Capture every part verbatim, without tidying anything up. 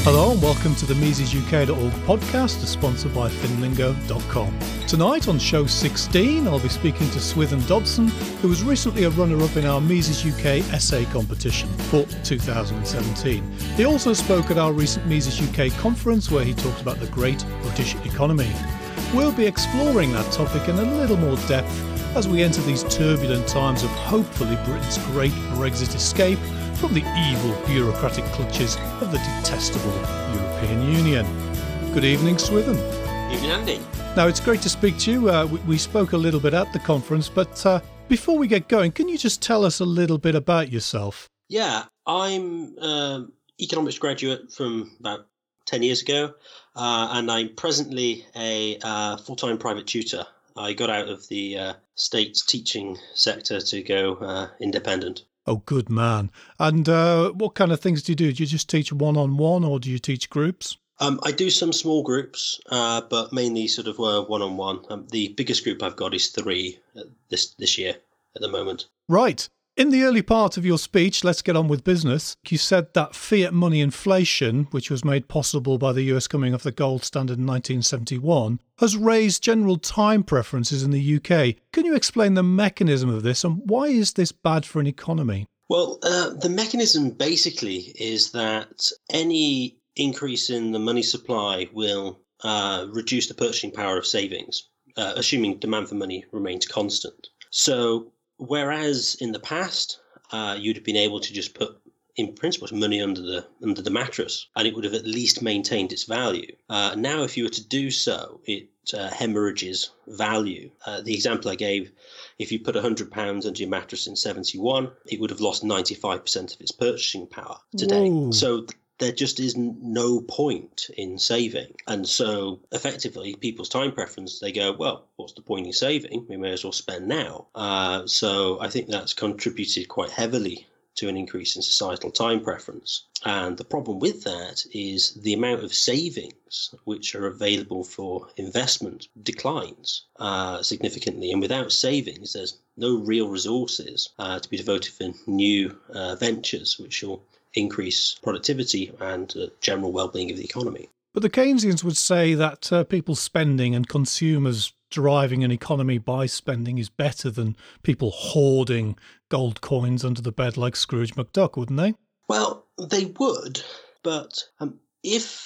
Hello and welcome to the Mises U K dot org podcast, sponsored by Finlingo dot com. Tonight on show sixteen, I'll be speaking to Swithin Dobson, who was recently a runner-up in our Mises U K essay competition for two thousand seventeen. He also spoke at our recent Mises U K conference where he talked about the great British economy. We'll be exploring that topic in a little more depth as we enter these turbulent times of hopefully Britain's great Brexit escape from the evil bureaucratic clutches of the detestable European Union. Good evening, Swithin. Evening, Andy. Now, it's great to speak to you. Uh, we, we spoke a little bit at the conference, but uh, before we get going, can you just tell us a little bit about yourself? Yeah, I'm an economics graduate from about ten years ago, uh, and I'm presently a uh, full-time private tutor. I got out of the uh, state's teaching sector to go uh, independent. Oh, good man. And uh, what kind of things do you do? Do you just teach one-on-one or do you teach groups? Um, I do some small groups, uh, but mainly sort of uh, one-on-one. Um, the biggest group I've got is three uh, this this year at the moment. Right. In the early part of your speech, let's get on with business, you said that fiat money inflation, which was made possible by the U S coming off the gold standard in nineteen seventy-one, has raised general time preferences in the U K. Can you explain the mechanism of this and why is this bad for an economy? Well, uh, the mechanism basically is that any increase in the money supply will uh, reduce the purchasing power of savings, uh, assuming demand for money remains constant. So whereas in the past, uh, you'd have been able to just put, in principle, money under the under the mattress, and it would have at least maintained its value. Uh, now, if you were to do so, it uh, hemorrhages value. Uh, the example I gave, if you put one hundred pounds under your mattress in seventy-one, it would have lost ninety-five percent of its purchasing power today. Whoa. So there just is no point in saving. And so effectively, people's time preference, they go, well, what's the point in saving? We may as well spend now. Uh, so I think that's contributed quite heavily to an increase in societal time preference. And the problem with that is the amount of savings which are available for investment declines uh, significantly. And without savings, there's no real resources uh, to be devoted for new uh, ventures, which will increase productivity and uh, general well-being of the economy. But the Keynesians would say that uh, people spending and consumers driving an economy by spending is better than people hoarding gold coins under the bed like Scrooge McDuck, wouldn't they? Well, they would, but um, if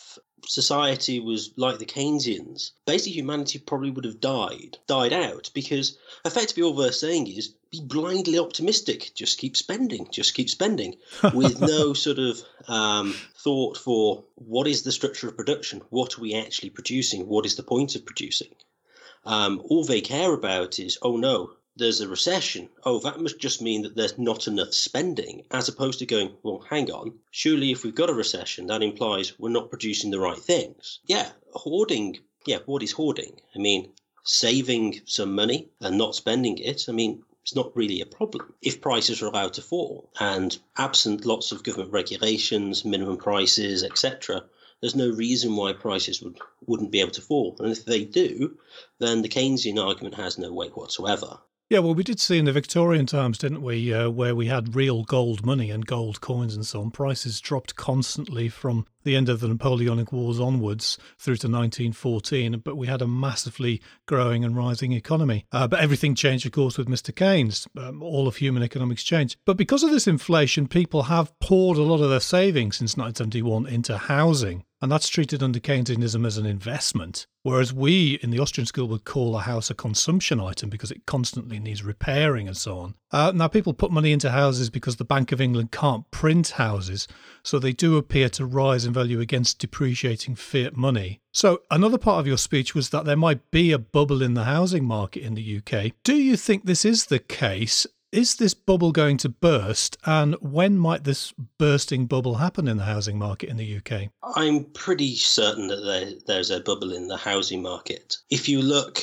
society was like the Keynesians, basically humanity probably would have died, died out, because effectively all they're saying is be blindly optimistic, just keep spending, just keep spending, with no sort of um, thought for what is the structure of production, what are we actually producing, what is the point of producing. Um, all they care about is, oh no, there's a recession. Oh, that must just mean that there's not enough spending, as opposed to going, well, hang on, surely if we've got a recession, that implies we're not producing the right things. Yeah, hoarding, yeah, what is hoarding? I mean, saving some money and not spending it, I mean, it's not really a problem if prices are allowed to fall. And absent lots of government regulations, minimum prices, et cetera, there's no reason why prices would, wouldn't be able to fall. And if they do, then the Keynesian argument has no weight whatsoever. Yeah, well, we did see in the Victorian times, didn't we, uh, where we had real gold money and gold coins and so on. Prices dropped constantly from the end of the Napoleonic Wars onwards through to nineteen fourteen, but we had a massively growing and rising economy. Uh, but everything changed, of course, with Mister Keynes. Um, all of human economics changed. But because of this inflation, people have poured a lot of their savings since nineteen seventy-one into housing. And that's treated under Keynesianism as an investment, whereas we in the Austrian school would call a house a consumption item because it constantly needs repairing and so on. Uh, now, people put money into houses because the Bank of England can't print houses, so they do appear to rise in value against depreciating fiat money. So another part of your speech was that there might be a bubble in the housing market in the U K. Do you think this is the case? Is this bubble going to burst, and when might this bursting bubble happen in the housing market in the U K? I'm pretty certain that there, there's a bubble in the housing market. If you look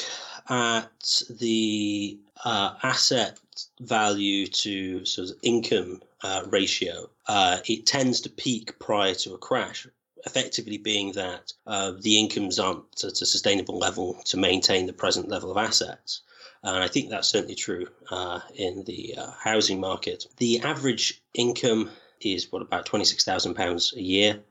at the uh, asset value to sort of income uh, ratio, uh, it tends to peak prior to a crash, effectively being that uh, the incomes aren't at a sustainable level to maintain the present level of assets. And I think that's certainly true uh, in the uh, housing market. The average income is, what, about twenty-six thousand pounds a year.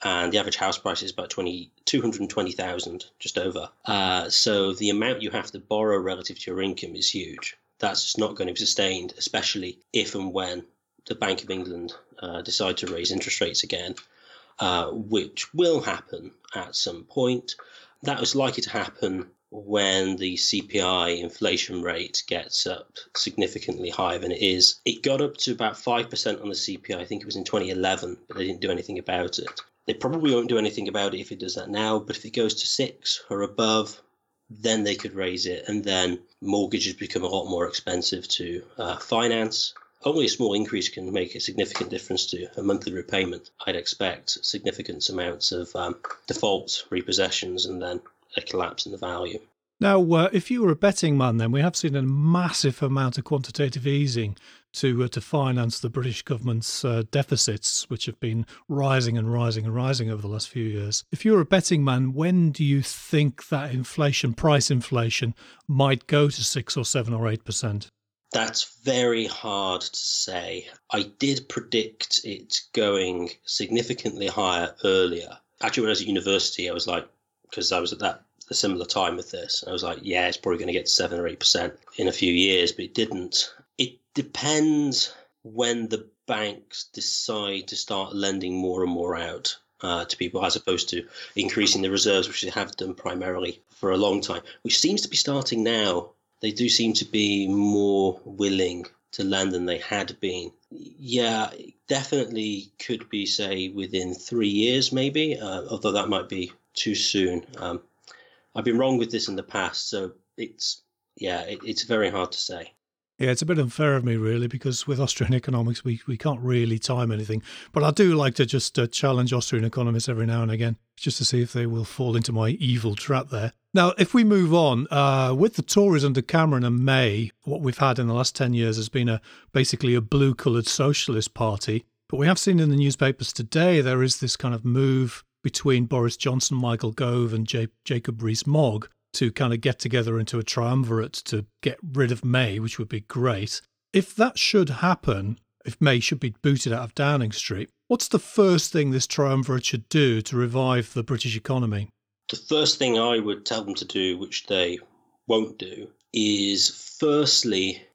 and the average house price is about two hundred twenty thousand, just over. Uh, so the amount you have to borrow relative to your income is huge. That's just not going to be sustained, especially if and when the Bank of England uh, decide to raise interest rates again, uh, which will happen at some point. That was likely to happen when the C P I inflation rate gets up significantly higher than it is. It got up to about five percent on the C P I, I think it was in twenty eleven, but they didn't do anything about it. They probably won't do anything about it if it does that now, but if it goes to six or above, then they could raise it, and then mortgages become a lot more expensive to uh, finance. Only a small increase can make a significant difference to a monthly repayment. I'd expect significant amounts of um, defaults, repossessions, and then a collapse in the value. Now, uh, if you were a betting man, then we have seen a massive amount of quantitative easing to uh, to finance the British government's uh, deficits, which have been rising and rising and rising over the last few years. If you were a betting man, when do you think that inflation, price inflation, might go to six or seven or eight percent? That's very hard to say. I did predict it going significantly higher earlier. Actually, when I was at university, I was like, because I was at that a similar time with this, and I was like, yeah, it's probably going to get to seven or eight percent in a few years, but it didn't. It depends when the banks decide to start lending more and more out uh, to people, as opposed to increasing the reserves, which they have done primarily for a long time, which seems to be starting now. They do seem to be more willing to lend than they had been. Yeah, definitely could be, say, within three years, maybe, uh, although that might be too soon. Um, I've been wrong with this in the past, so it's, yeah, it, it's very hard to say. Yeah, it's a bit unfair of me, really, because with Austrian economics, we, we can't really time anything. But I do like to just uh, challenge Austrian economists every now and again, just to see if they will fall into my evil trap there. Now, if we move on, uh, with the Tories under Cameron and May, what we've had in the last ten years has been a basically a blue-coloured socialist party. But we have seen in the newspapers today there is this kind of move between Boris Johnson, Michael Gove and J- Jacob Rees-Mogg to kind of get together into a triumvirate to get rid of May, which would be great. If that should happen, if May should be booted out of Downing Street, what's the first thing this triumvirate should do to revive the British economy? The first thing I would tell them to do, which they won't do, is firstly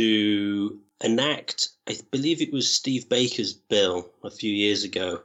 to enact, I believe it was Steve Baker's bill a few years ago,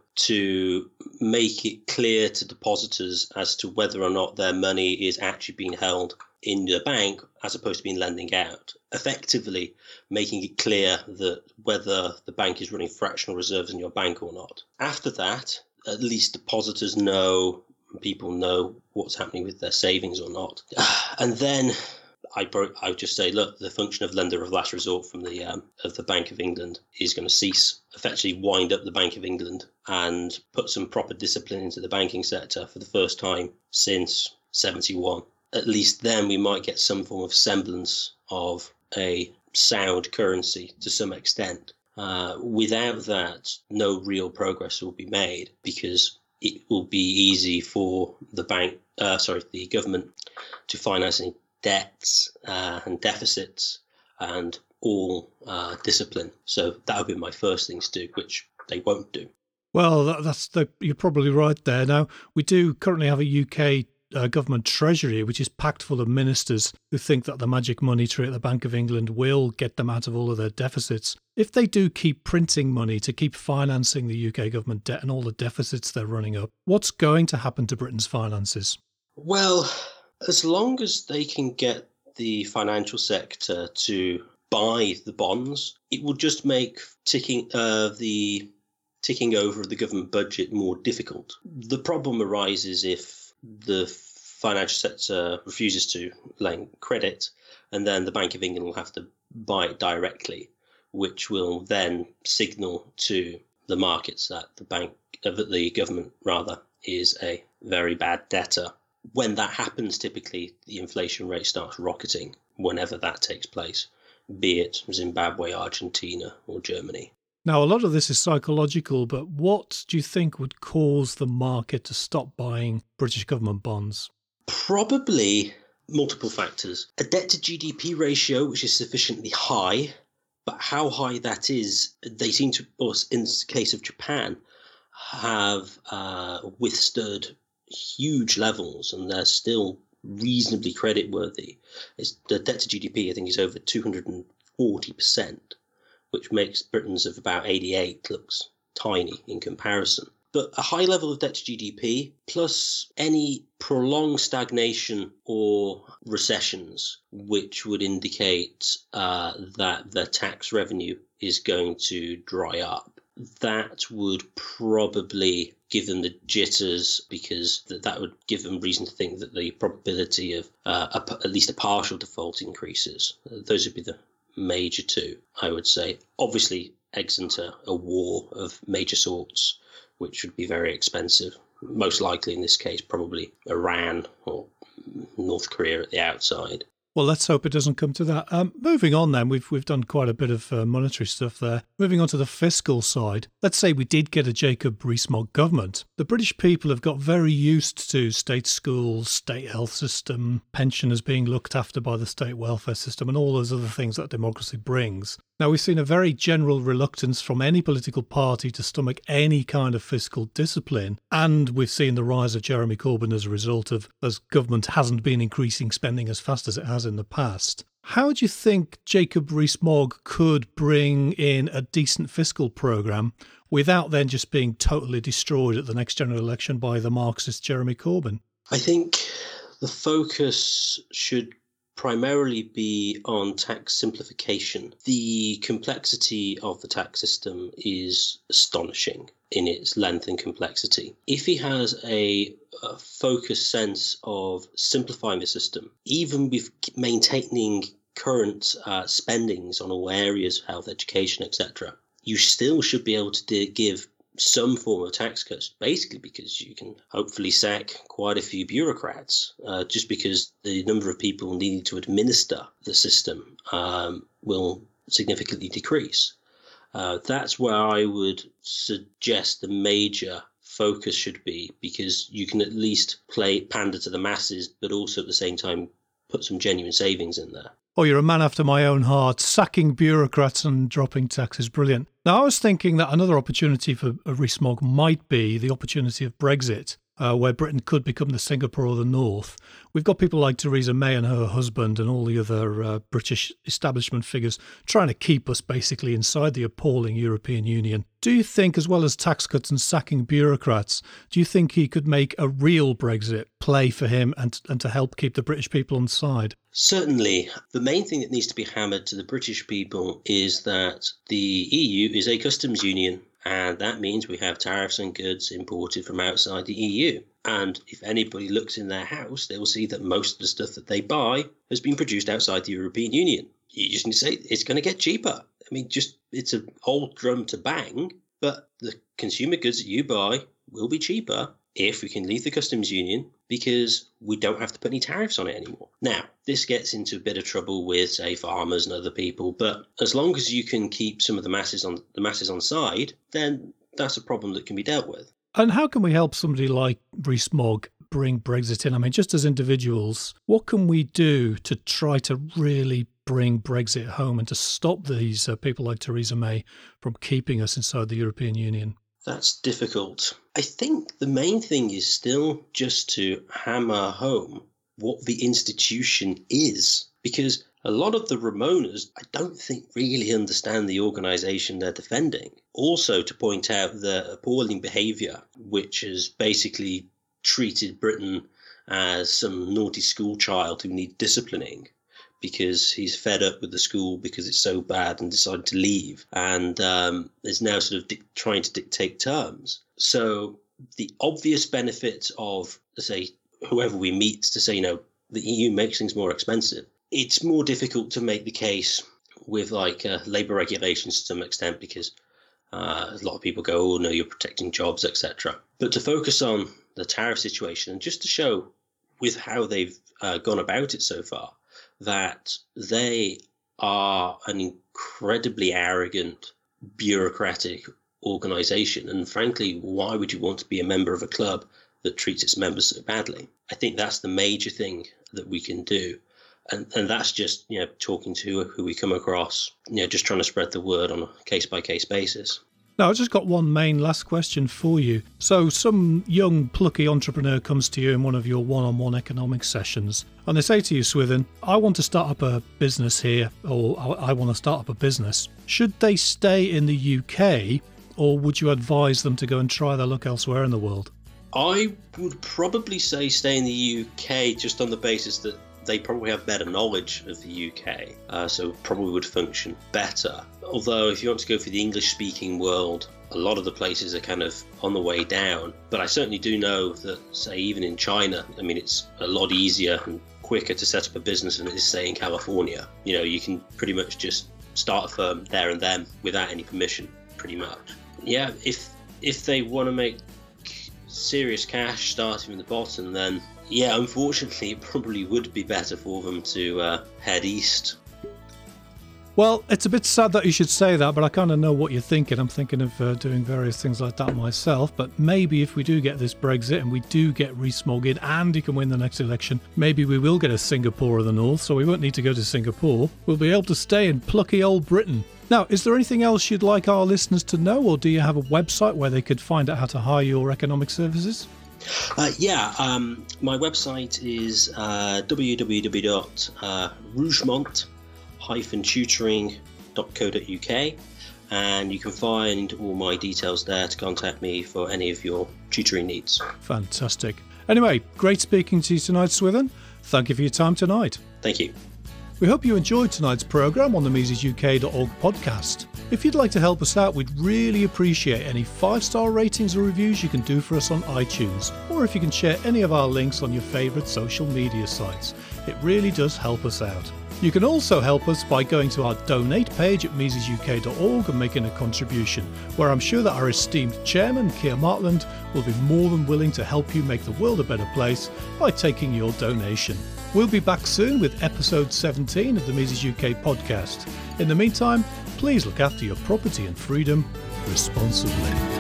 to make it clear to depositors as to whether or not their money is actually being held in the bank as opposed to being lending out. Effectively making it clear that whether the bank is running fractional reserves in your bank or not. After that, at least depositors know, people know what's happening with their savings or not. And then I I would just say, look, the function of lender of last resort from the um, of the Bank of England is going to cease. Effectively, wind up the Bank of England and put some proper discipline into the banking sector for the first time since seventy-one. At least then we might get some form of semblance of a sound currency to some extent. Uh, without that, no real progress will be made because it will be easy for the bank, uh, sorry, the government to finance any debts uh, and deficits and all uh, discipline. So that would be my first thing to do, which they won't do. Well, that, that's the, you're probably right there. Now, we do currently have a U K uh, government treasury, which is packed full of ministers who think that the magic money tree at the Bank of England will get them out of all of their deficits. If they do keep printing money to keep financing the U K government debt and all the deficits they're running up, what's going to happen to Britain's finances? Well, as long as they can get the financial sector to buy the bonds, it will just make ticking uh, the ticking over of the government budget more difficult. The problem arises if the financial sector refuses to lend credit, and then the Bank of England will have to buy it directly, which will then signal to the markets that the bank, uh, that the government rather, is a very bad debtor. When that happens, typically the inflation rate starts rocketing whenever that takes place, be it Zimbabwe, Argentina, or Germany. Now, a lot of this is psychological, but what do you think would cause the market to stop buying British government bonds? Probably multiple factors. A debt to G D P ratio, which is sufficiently high, but how high that is, they seem to, or in the case of Japan, have uh, withstood huge levels, and they're still reasonably creditworthy. It's, the debt to G D P, I think, is over two hundred forty percent, which makes Britain's of about eighty-eight looks tiny in comparison. But a high level of debt to G D P, plus any prolonged stagnation or recessions, which would indicate uh, that the tax revenue is going to dry up, that would probably give them the jitters, because that, that would give them reason to think that the probability of uh, a, at least a partial default increases. Those would be the major two, I would say. Obviously, eggs into a war of major sorts, which would be very expensive. Most likely in this case, probably Iran or North Korea at the outside. Well, let's hope it doesn't come to that. Um, moving on then, we've we've done quite a bit of uh, monetary stuff there. Moving on to the fiscal side, let's say we did get a Jacob Rees-Mogg government. The British people have got very used to state schools, state health system, pensioners being looked after by the state welfare system, and all those other things that democracy brings. Now, we've seen a very general reluctance from any political party to stomach any kind of fiscal discipline, and we've seen the rise of Jeremy Corbyn as a result of, as government hasn't been increasing spending as fast as it has in the past. How do you think Jacob Rees-Mogg could bring in a decent fiscal programme without then just being totally destroyed at the next general election by the Marxist Jeremy Corbyn? I think the focus should primarily be on tax simplification. The complexity of the tax system is astonishing in its length and complexity. If he has a, a focused sense of simplifying the system, even with maintaining current uh, spendings on all areas, health, education, et cetera, you still should be able to de- give some form of tax cuts, basically because you can hopefully sack quite a few bureaucrats, uh, just because the number of people needing to administer the system um, will significantly decrease. Uh, that's where I would suggest the major focus should be, because you can at least play pander to the masses, but also at the same time put some genuine savings in there. Oh, you're a man after my own heart. Sacking bureaucrats and dropping taxes, brilliant. Now, I was thinking that another opportunity for Rees-Mogg might be the opportunity of Brexit, uh, where Britain could become the Singapore of the North. We've got people like Theresa May and her husband and all the other uh, British establishment figures trying to keep us basically inside the appalling European Union. Do you think, as well as tax cuts and sacking bureaucrats, do you think he could make a real Brexit play for him and, and to help keep the British people on side? Certainly. The main thing that needs to be hammered to the British people is that the E U is a customs union, and that means we have tariffs on goods imported from outside the E U. And if anybody looks in their house, they will see that most of the stuff that they buy has been produced outside the European Union. You just need to say it's going to get cheaper. I mean, just it's an old drum to bang, but the consumer goods that you buy will be cheaper if we can leave the customs union, because we don't have to put any tariffs on it anymore. Now, this gets into a bit of trouble with, say, farmers and other people, but as long as you can keep some of the masses on the masses on side, then that's a problem that can be dealt with. And how can we help somebody like Rees-Mogg bring Brexit in? I mean, just as individuals, what can we do to try to really bring Brexit home and to stop these uh, people like Theresa May from keeping us inside the European Union? That's difficult. I think the main thing is still just to hammer home what the institution is, because a lot of the Remoaners, I don't think, really understand the organisation they're defending. Also, to point out the appalling behaviour, which has basically treated Britain as some naughty school child who needs disciplining because he's fed up with the school because it's so bad and decided to leave, and um, is now sort of di- trying to dictate terms. So the obvious benefit of, say, whoever we meet to say, you know, the E U makes things more expensive. It's more difficult to make the case with like uh, labour regulations to some extent, because uh, a lot of people go, oh no, you're protecting jobs, et cetera. But to focus on the tariff situation, and just to show with how they've uh, gone about it so far, that they are an incredibly arrogant, bureaucratic organisation. And frankly, why would you want to be a member of a club that treats its members so badly? I think that's the major thing that we can do. And and that's just, you know, talking to who we come across, you know, just trying to spread the word on a case-by-case basis. Now, I've just got one main last question for you. So some young, plucky entrepreneur comes to you in one of your one-on-one economics sessions, and they say to you, Swithin, I want to start up a business here, or I want to start up a business. Should they stay in the U K, or would you advise them to go and try their luck elsewhere in the world? I would probably say stay in the U K, just on the basis that they probably have better knowledge of the U K, uh, so probably would function better. Although if you want to go for the English-speaking world, a lot of the places are kind of on the way down. But I certainly do know that, say, even in China, I mean, it's a lot easier and quicker to set up a business than it is, say, in California. You know, you can pretty much just start a firm there and then without any permission, pretty much. Yeah, if if they want to make serious cash starting from the bottom, then yeah, unfortunately, it probably would be better for them to uh, head east. Well, it's a bit sad that you should say that, but I kind of know what you're thinking. I'm thinking of uh, doing various things like that myself, but maybe if we do get this Brexit and we do get Rees-Mogg in and he can win the next election, maybe we will get a Singapore of the North, so we won't need to go to Singapore. We'll be able to stay in plucky old Britain. Now, is there anything else you'd like our listeners to know, or do you have a website where they could find out how to hire your economic services? Uh, yeah, um, my website is uh, w w w dot rougemont dash tutoring dot co dot u k, and you can find all my details there to contact me for any of your tutoring needs. Fantastic. Anyway, great speaking to you tonight, Swithin. Thank you for your time tonight. Thank you. We hope you enjoyed tonight's programme on the Mises U K dot org podcast. If you'd like to help us out, we'd really appreciate any five-star ratings or reviews you can do for us on iTunes, or if you can share any of our links on your favourite social media sites. It really does help us out. You can also help us by going to our donate page at Mises U K dot org and making a contribution, where I'm sure that our esteemed chairman, Keir Martland, will be more than willing to help you make the world a better place by taking your donation. We'll be back soon with episode seventeen of the Mises U K podcast. In the meantime, please look after your property and freedom responsibly.